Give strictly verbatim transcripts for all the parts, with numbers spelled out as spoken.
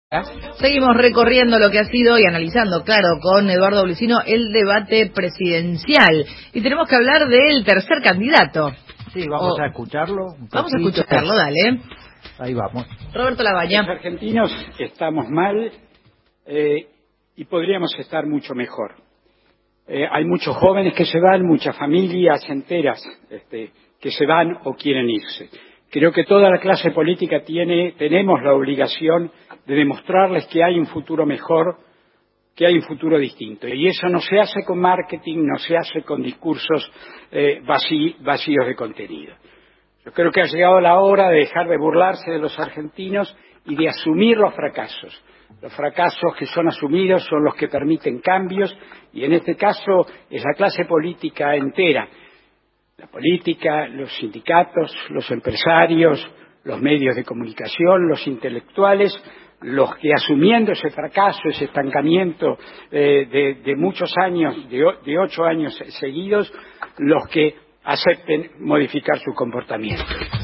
Seguimos recorriendo lo que ha sido y analizando, claro, con Eduardo Blusino, el debate presidencial. Y tenemos que hablar del tercer candidato. Sí, vamos oh, a escucharlo. Un vamos a escucharlo, dale. Ahí vamos. Roberto Labaña. Los argentinos estamos mal eh, y podríamos estar mucho mejor. Eh, hay muchos jóvenes que se van, muchas familias enteras este, que se van o quieren irse. Creo que toda la clase política tiene, tenemos la obligación de demostrarles que hay un futuro mejor, que hay un futuro distinto. Y eso no se hace con marketing, no se hace con discursos eh, vací, vacíos de contenido. Yo creo que ha llegado la hora de dejar de burlarse de los argentinos y de asumir los fracasos. Los fracasos que son asumidos son los que permiten cambios, y en este caso es la clase política entera. La política, los sindicatos, los empresarios, los medios de comunicación, los intelectuales, los que asumiendo ese fracaso, ese estancamiento eh, de, de muchos años, de, de ocho años seguidos, los que acepten modificar su comportamiento.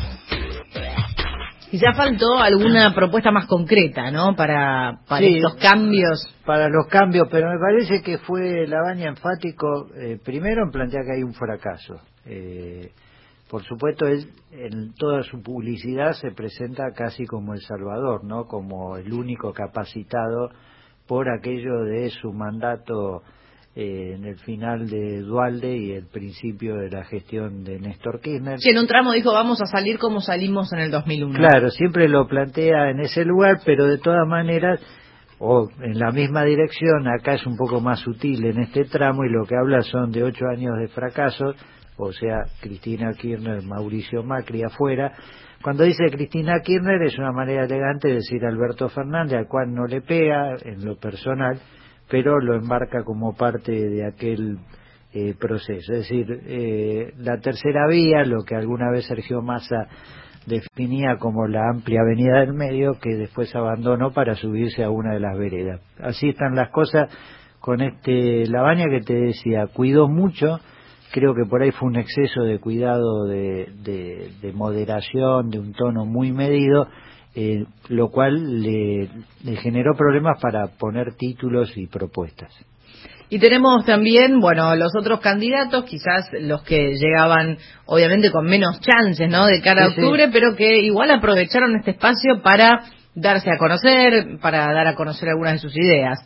Quizá faltó alguna propuesta más concreta, ¿no? Para, para sí, estos cambios. Para los cambios, pero me parece que fue Labaña enfático, eh, primero en plantear que hay un fracaso. Eh, por supuesto, él en toda su publicidad se presenta casi como el salvador, ¿no? Como el único capacitado por aquello de su mandato eh, en el final de Duhalde y el principio de la gestión de Néstor Kirchner. Sí, en un tramo dijo, vamos a salir como salimos en el dos mil uno. Claro, siempre lo plantea en ese lugar, pero de todas maneras, o en la misma dirección, acá es un poco más sutil en este tramo, y lo que habla son de ocho años de fracasos, o sea, Cristina Kirchner, Mauricio Macri afuera. Cuando dice Cristina Kirchner es una manera elegante de decir Alberto Fernández, al cual no le pega en lo personal, pero lo embarca como parte de aquel eh, proceso. Es decir, eh, la tercera vía, lo que alguna vez Sergio Massa definía como la amplia avenida del medio, que después abandonó para subirse a una de las veredas. Así están las cosas con este Labaña, que te decía, cuidó mucho. Creo que por ahí fue un exceso de cuidado, de, de, de moderación, de un tono muy medido, eh, lo cual le, le generó problemas para poner títulos y propuestas. Y tenemos también, bueno, los otros candidatos, quizás los que llegaban obviamente con menos chances, ¿no?, de cara a sí, octubre, sí. pero que igual aprovecharon este espacio para darse a conocer, para dar a conocer algunas de sus ideas.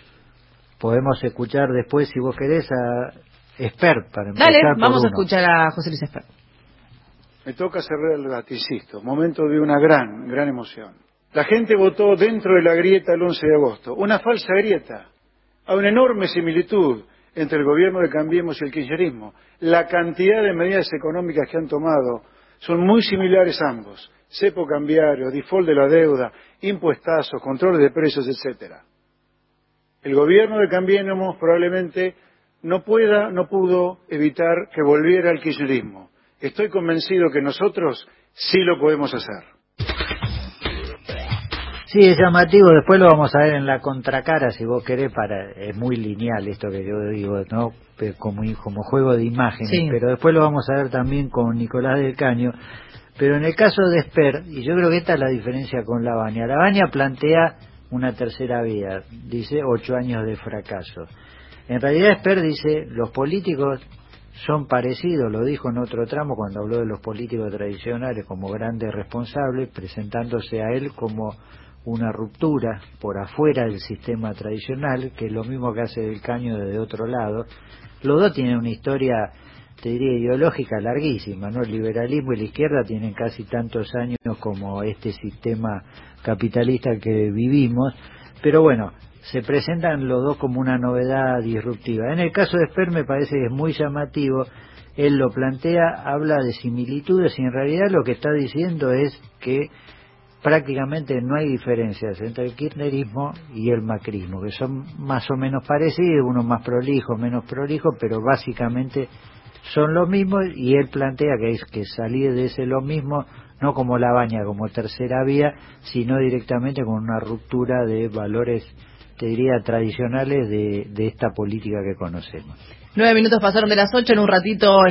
Podemos escuchar después, si vos querés, a Espert, para empezar. Dale, por vamos uno. a escuchar a José Luis Espert. Me toca cerrar el debate, insisto, momento de una gran, gran emoción. La gente votó dentro de la grieta el once de agosto, una falsa grieta. Hay una enorme similitud entre el gobierno de Cambiemos y el kirchnerismo. La cantidad de medidas económicas que han tomado son muy similares ambos. Cepo cambiario, default de la deuda, impuestazos, controles de precios, etcétera. El gobierno de Cambiemos probablemente no pueda, no pudo evitar que volviera al kirchnerismo. Estoy convencido que nosotros sí lo podemos hacer. Sí, es llamativo, después lo vamos a ver en la contracara, si vos querés, para es muy lineal esto que yo digo, ¿no?, como, como juego de imágenes, sí. Pero después lo vamos a ver también con Nicolás del Caño. Pero en el caso de Espert, y yo creo que esta es la diferencia con Labaña, Labaña plantea una tercera vía, dice ocho años de fracaso. En realidad Espert dice, los políticos son parecidos, lo dijo en otro tramo cuando habló de los políticos tradicionales como grandes responsables, presentándose a él como una ruptura por afuera del sistema tradicional, que es lo mismo que hace Del Caño desde otro lado. Los dos tienen una historia, te diría, ideológica larguísima, ¿no? El liberalismo y la izquierda tienen casi tantos años como este sistema capitalista que vivimos, pero bueno, se presentan los dos como una novedad disruptiva. En el caso de Espert me parece que es muy llamativo, él lo plantea, habla de similitudes y en realidad lo que está diciendo es que prácticamente no hay diferencias entre el kirchnerismo y el macrismo, que son más o menos parecidos, uno más prolijo, menos prolijo, pero básicamente son lo mismo, y él plantea que es que salir de ese lo mismo, no como Labaña, como tercera vía, sino directamente con una ruptura de valores, te diría, tradicionales de, de esta política que conocemos. Nueve minutos pasaron de las ocho, en un ratito